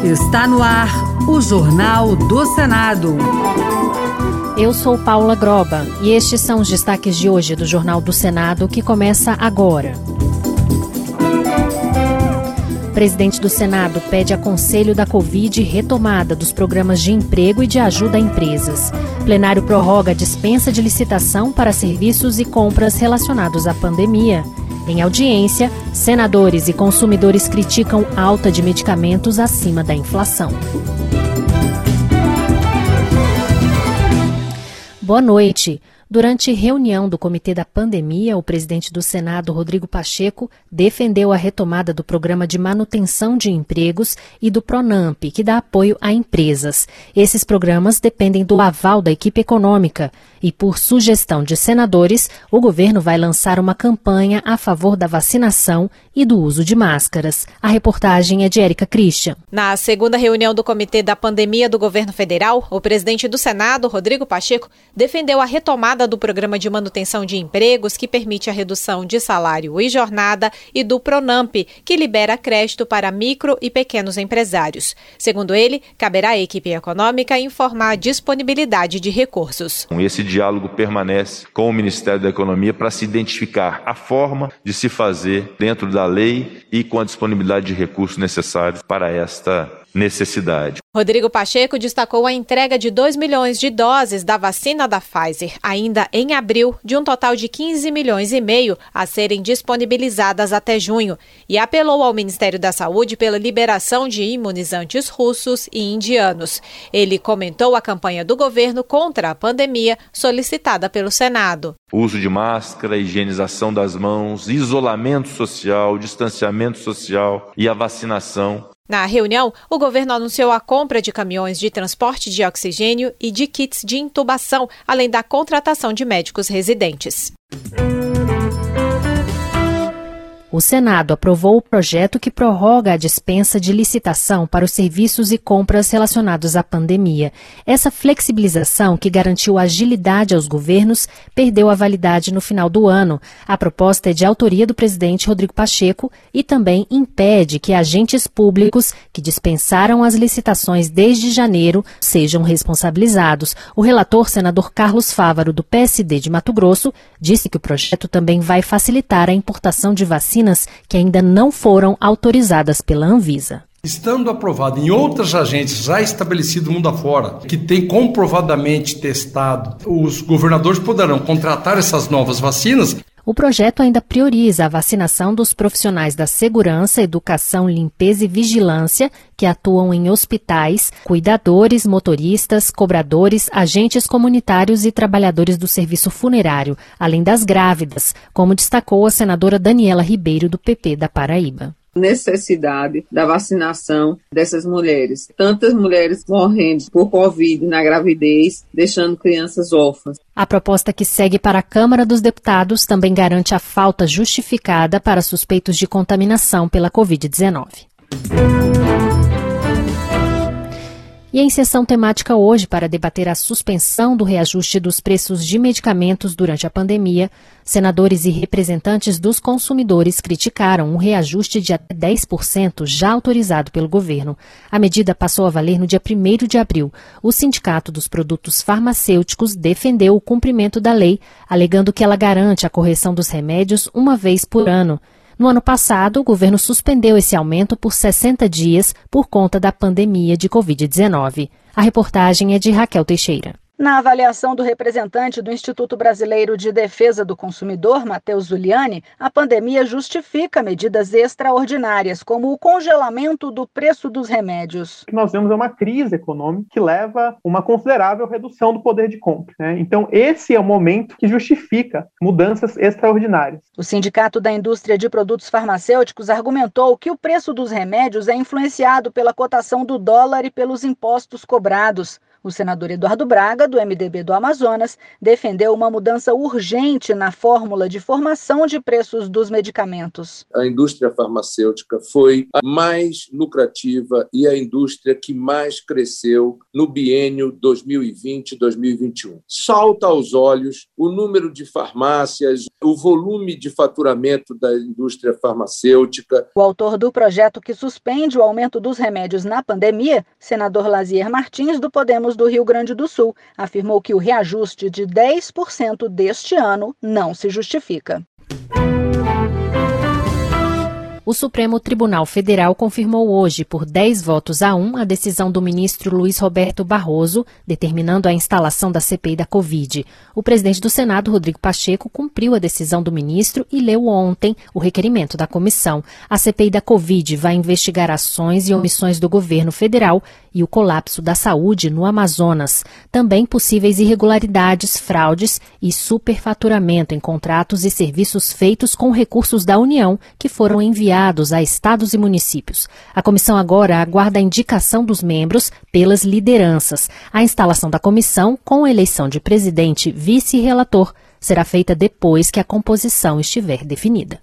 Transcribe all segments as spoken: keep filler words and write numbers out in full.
Está no ar o Jornal do Senado. Eu sou Paula Groba e estes são os destaques de hoje do Jornal do Senado, que começa agora. O presidente do Senado pede a conselho da Covid retomada dos programas de emprego e de ajuda a empresas. Plenário prorroga a dispensa de licitação para serviços e compras relacionados à pandemia. Em audiência, senadores e consumidores criticam alta de medicamentos acima da inflação. Boa noite. Durante reunião do Comitê da Pandemia, o presidente do Senado, Rodrigo Pacheco, defendeu a retomada do Programa de Manutenção de Empregos e do PRONAMP, que dá apoio a empresas. Esses programas dependem do aval da equipe econômica e, por sugestão de senadores, o governo vai lançar uma campanha a favor da vacinação e do uso de máscaras. A reportagem é de Érica Christian. Na segunda reunião do Comitê da Pandemia do Governo Federal, o presidente do Senado, Rodrigo Pacheco, defendeu a retomada do Programa de Manutenção de Empregos, que permite a redução de salário e jornada, e do PRONAMP, que libera crédito para micro e pequenos empresários. Segundo ele, caberá à equipe econômica informar a disponibilidade de recursos. Esse diálogo permanece com o Ministério da Economia para se identificar a forma de se fazer dentro da lei e com a disponibilidade de recursos necessários para esta necessidade. Rodrigo Pacheco destacou a entrega de dois milhões de doses da vacina da Pfizer, ainda em abril, de um total de quinze milhões e meio a serem disponibilizadas até junho, e apelou ao Ministério da Saúde pela liberação de imunizantes russos e indianos. Ele comentou a campanha do governo contra a pandemia, solicitada pelo Senado. O uso de máscara, higienização das mãos, isolamento social, distanciamento social e a vacinação. Na reunião, o governo anunciou a compra de caminhões de transporte de oxigênio e de kits de intubação, além da contratação de médicos residentes. O Senado aprovou o projeto que prorroga a dispensa de licitação para os serviços e compras relacionados à pandemia. Essa flexibilização, que garantiu agilidade aos governos, perdeu a validade no final do ano. A proposta é de autoria do presidente Rodrigo Pacheco e também impede que agentes públicos que dispensaram as licitações desde janeiro sejam responsabilizados. O relator, senador Carlos Fávaro, do P S D de Mato Grosso, disse que o projeto também vai facilitar a importação de vacinas que ainda não foram autorizadas pela Anvisa. Estando aprovado em outras agências já estabelecidas mundo afora, que tem comprovadamente testado, os governadores poderão contratar essas novas vacinas. O projeto ainda prioriza a vacinação dos profissionais da segurança, educação, limpeza e vigilância que atuam em hospitais, cuidadores, motoristas, cobradores, agentes comunitários e trabalhadores do serviço funerário, além das grávidas, como destacou a senadora Daniela Ribeiro, do P P da Paraíba. Necessidade da vacinação dessas mulheres. Tantas mulheres morrendo por Covid na gravidez, deixando crianças órfãs. A proposta que segue para a Câmara dos Deputados também garante a falta justificada para suspeitos de contaminação pela covid dezenove. E em sessão temática hoje, para debater a suspensão do reajuste dos preços de medicamentos durante a pandemia, senadores e representantes dos consumidores criticaram um reajuste de até dez por cento já autorizado pelo governo. A medida passou a valer no dia primeiro de abril. O Sindicato dos Produtos Farmacêuticos defendeu o cumprimento da lei, alegando que ela garante a correção dos remédios uma vez por ano. No ano passado, o governo suspendeu esse aumento por sessenta dias por conta da pandemia de covid dezenove. A reportagem é de Raquel Teixeira. Na avaliação do representante do Instituto Brasileiro de Defesa do Consumidor, Matheus Zuliani, a pandemia justifica medidas extraordinárias, como o congelamento do preço dos remédios. O que nós vemos é uma crise econômica que leva a uma considerável redução do poder de compra, né? Então, esse é o momento que justifica mudanças extraordinárias. O Sindicato da Indústria de Produtos Farmacêuticos argumentou que o preço dos remédios é influenciado pela cotação do dólar e pelos impostos cobrados. O senador Eduardo Braga, do M D B do Amazonas, defendeu uma mudança urgente na fórmula de formação de preços dos medicamentos. A indústria farmacêutica foi a mais lucrativa e a indústria que mais cresceu no biênio dois mil e vinte a dois mil e vinte e um. Salta aos olhos o número de farmácias, o volume de faturamento da indústria farmacêutica. O autor do projeto que suspende o aumento dos remédios na pandemia, senador Lazier Martins, do Podemos do Rio Grande do Sul, afirmou que o reajuste de dez por cento deste ano não se justifica. O Supremo Tribunal Federal confirmou hoje, por dez votos a um, a decisão do ministro Luiz Roberto Barroso, determinando a instalação da C P I da Covid. O presidente do Senado, Rodrigo Pacheco, cumpriu a decisão do ministro e leu ontem o requerimento da comissão. A C P I da Covid vai investigar ações e omissões do governo federal e o colapso da saúde no Amazonas. Também possíveis irregularidades, fraudes e superfaturamento em contratos e serviços feitos com recursos da União que foram enviados a estados e municípios. A comissão agora aguarda a indicação dos membros pelas lideranças. A instalação da comissão, com a eleição de presidente, vice e relator, será feita depois que a composição estiver definida.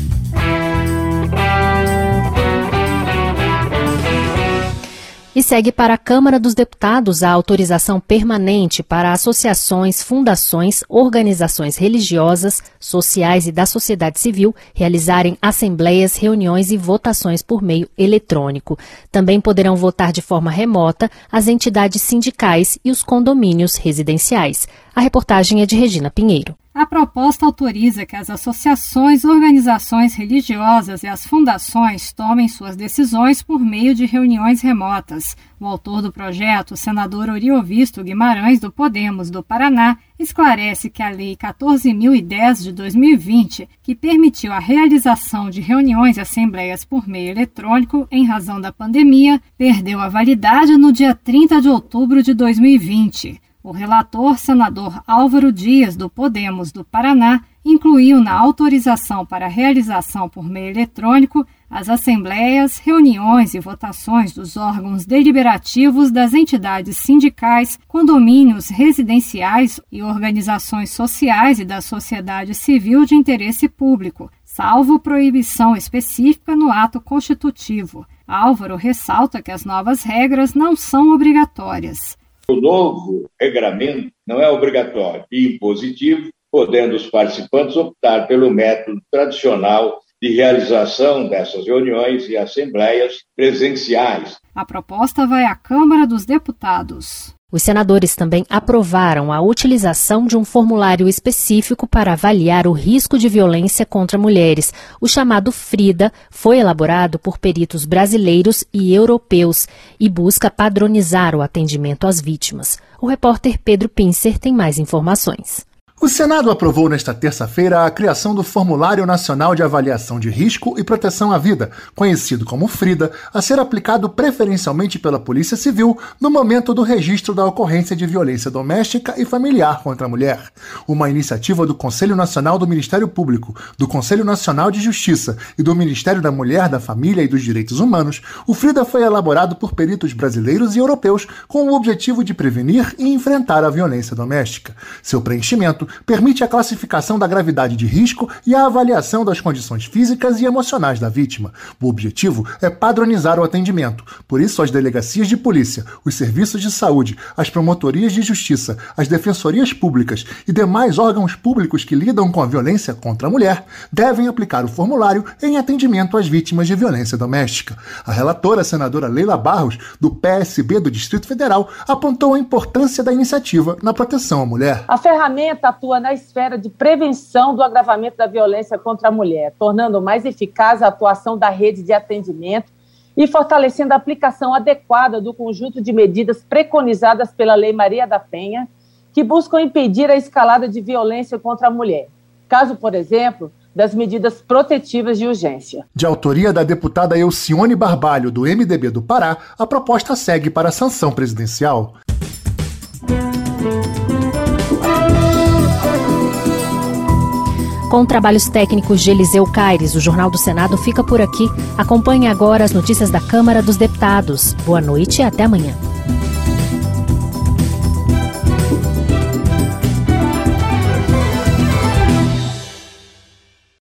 E segue para a Câmara dos Deputados a autorização permanente para associações, fundações, organizações religiosas, sociais e da sociedade civil realizarem assembleias, reuniões e votações por meio eletrônico. Também poderão votar de forma remota as entidades sindicais e os condomínios residenciais. A reportagem é de Regina Pinheiro. A proposta autoriza que as associações, organizações religiosas e as fundações tomem suas decisões por meio de reuniões remotas. O autor do projeto, o senador Oriovisto Guimarães, do Podemos do Paraná, esclarece que a Lei quatorze mil e dez de dois mil e vinte, que permitiu a realização de reuniões e assembleias por meio eletrônico em razão da pandemia, perdeu a validade no dia trinta de outubro de dois mil e vinte. O relator, senador Álvaro Dias, do Podemos do Paraná, incluiu na autorização para a realização por meio eletrônico as assembleias, reuniões e votações dos órgãos deliberativos das entidades sindicais, condomínios residenciais e organizações sociais e da sociedade civil de interesse público, salvo proibição específica no ato constitutivo. Álvaro ressalta que as novas regras não são obrigatórias. O novo regramento não é obrigatório e impositivo, podendo os participantes optar pelo método tradicional de realização dessas reuniões e assembleias presenciais. A proposta vai à Câmara dos Deputados. Os senadores também aprovaram a utilização de um formulário específico para avaliar o risco de violência contra mulheres. O chamado FRIDA foi elaborado por peritos brasileiros e europeus e busca padronizar o atendimento às vítimas. O repórter Pedro Pincer tem mais informações. O Senado aprovou nesta terça-feira a criação do Formulário Nacional de Avaliação de Risco e Proteção à Vida, conhecido como FRIDA, a ser aplicado preferencialmente pela Polícia Civil no momento do registro da ocorrência de violência doméstica e familiar contra a mulher. Uma iniciativa do Conselho Nacional do Ministério Público, do Conselho Nacional de Justiça e do Ministério da Mulher, da Família e dos Direitos Humanos, o FRIDA foi elaborado por peritos brasileiros e europeus com o objetivo de prevenir e enfrentar a violência doméstica. Seu preenchimento permite a classificação da gravidade de risco e a avaliação das condições físicas e emocionais da vítima. O objetivo é padronizar o atendimento. Por isso, as delegacias de polícia, os serviços de saúde, as promotorias de justiça, as defensorias públicas e demais órgãos públicos que lidam com a violência contra a mulher devem aplicar o formulário em atendimento às vítimas de violência doméstica. A relatora, a senadora Leila Barros, do P S B do Distrito Federal, apontou a importância da iniciativa na proteção à mulher. A ferramenta atua na esfera de prevenção do agravamento da violência contra a mulher, tornando mais eficaz a atuação da rede de atendimento e fortalecendo a aplicação adequada do conjunto de medidas preconizadas pela Lei Maria da Penha, que buscam impedir a escalada de violência contra a mulher. Caso, por exemplo, das medidas protetivas de urgência. De autoria da deputada Elcione Barbalho, do M D B do Pará, a proposta segue para a sanção presidencial. Com trabalhos técnicos de Eliseu Caires, o Jornal do Senado fica por aqui. Acompanhe agora as notícias da Câmara dos Deputados. Boa noite e até amanhã.